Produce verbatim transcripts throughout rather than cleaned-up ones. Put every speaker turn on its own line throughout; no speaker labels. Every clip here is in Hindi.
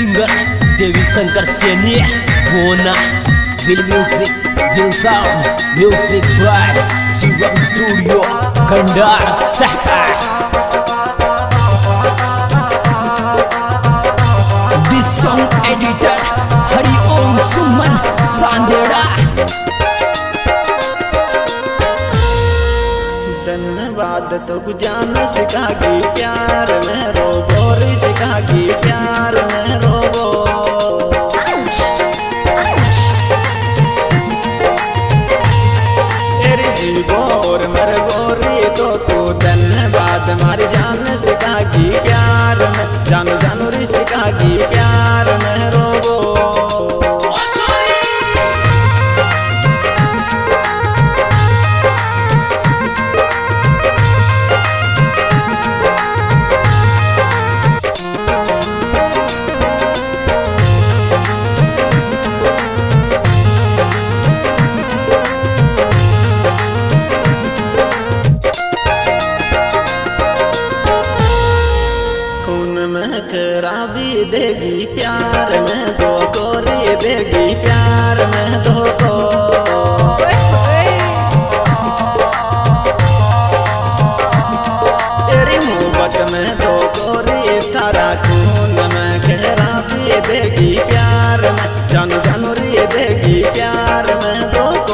सिंगर देवी शंकर सैनी गोना Dil music Dil sound music by Shivam studio Khandar this song editor Hariom Suman Sandera.
धन्यवाद तो जान सिखागी प्यार में रोबो रे सिखागी प्यार में रोबो तेरी जीवोर मर गोरी तो तू धन्यवाद मारी जान सिखागी प्यार में जानू जानू रे सिखागी प्यार में रोबो। खराबी देगी प्यार में दो गोरी देगी प्यार में दो को तेरी मोहब्बत में दो गोरी थारा खून में खराबी देगी प्यार में जानू जानू रे देगी प्यार में दो को।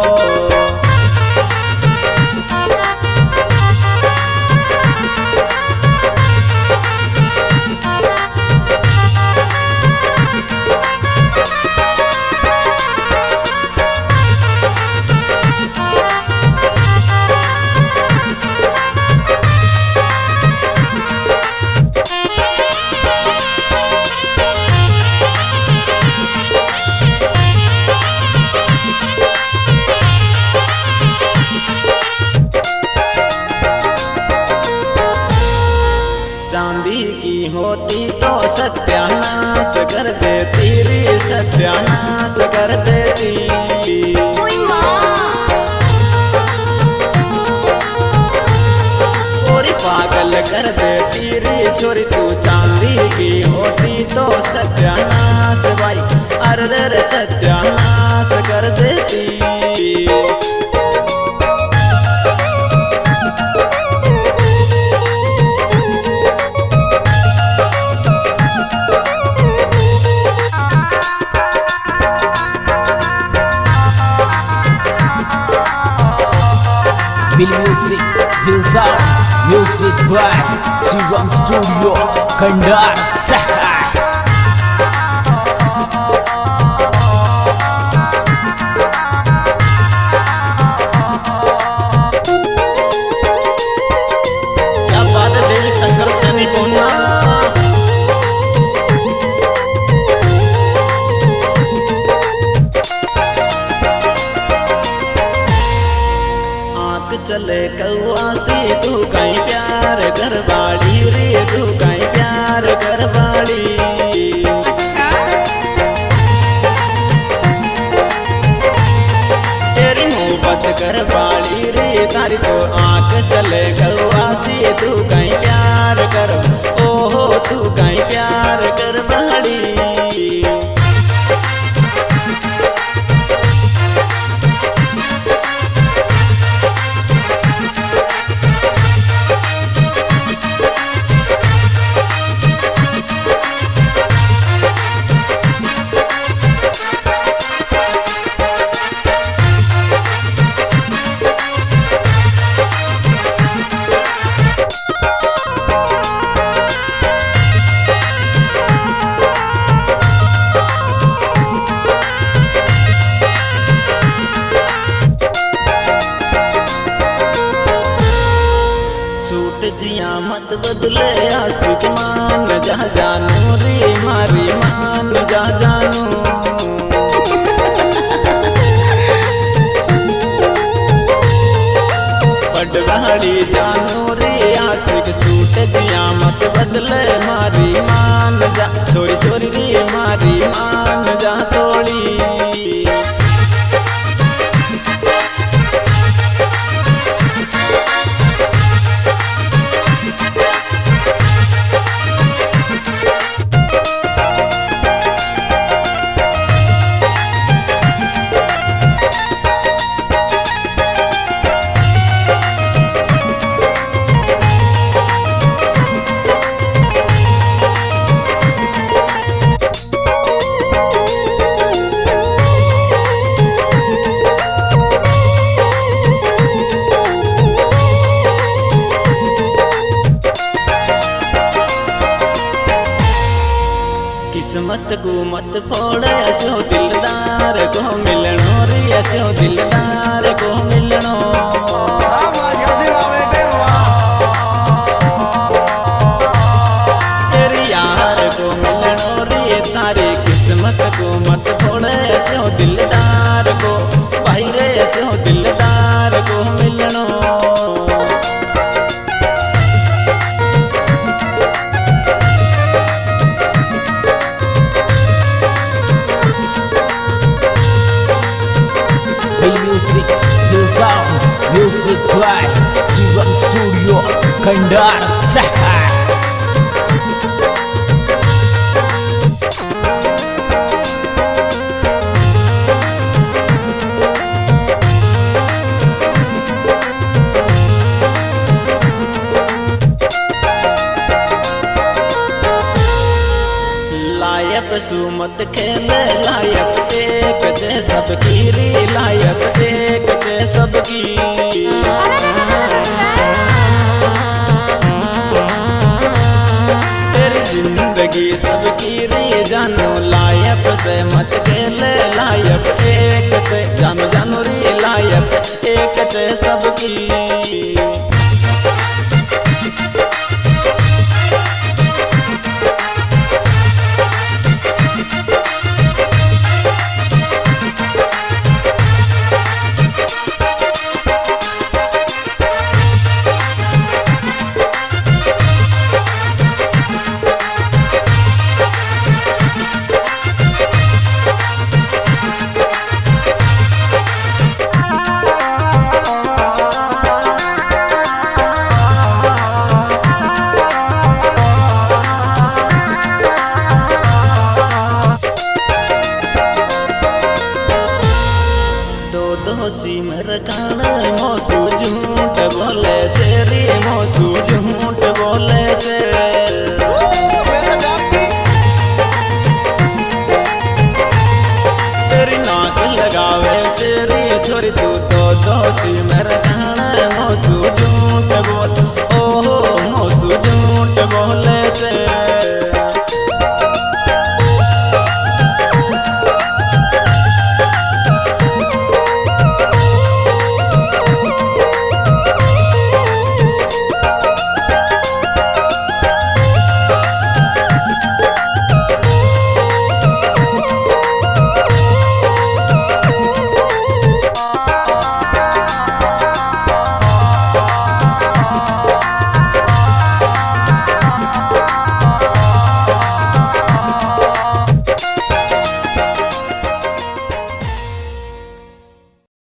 चांदी की होती तो सत्यानाश कर देती रे सत्यानाश कर देती और पागल कर देती रे छोरी तू चांदी की होती तो सत्यानाश भाई अरे सत्यानाश कर देती।
Dil music Dil sound music by Shivam studio Khandar क्या बात है देवी शंकर सैनी गोना।
चले कौआसी तू कहीं प्यार करवाड़ी रे तू कहीं प्यार करवाड़ी तेरी मोहब्बत करवाड़ी रे तारी तो आंख चले कौआसी तू कहीं प्यार कर ओहो तू कहीं प्यार करवाड़ी। जिया मत बदले आशिक मान जा जानू रे मारी मान जा जानू पटवाड़ी जानू रे आशिक सूट जिया मत बदले मारी मान जा छोरी छोरी रे मारी मान जा तोड़ी। किस्मत को मत फोड़ ऐसो दिलदार को मिलनो रे ऐसो दिलदार को मिलनो तेरे यार को मिलनो रे तारी किस्मत को मत फोड़ ऐसो दिलदार को भाई रे ऐसो दिलदार को मिलनो
Music, Bill Sound, Music by Shivam Studio, Kandar Sahar.
लायक सुमत खेले लायक एक जे सबकी रे लायक एक जे सबकी तेरी जिंदगी सबकी रे जानो लायक से मत खेले लायक एक से जानो जानो रे लायक एक जे सब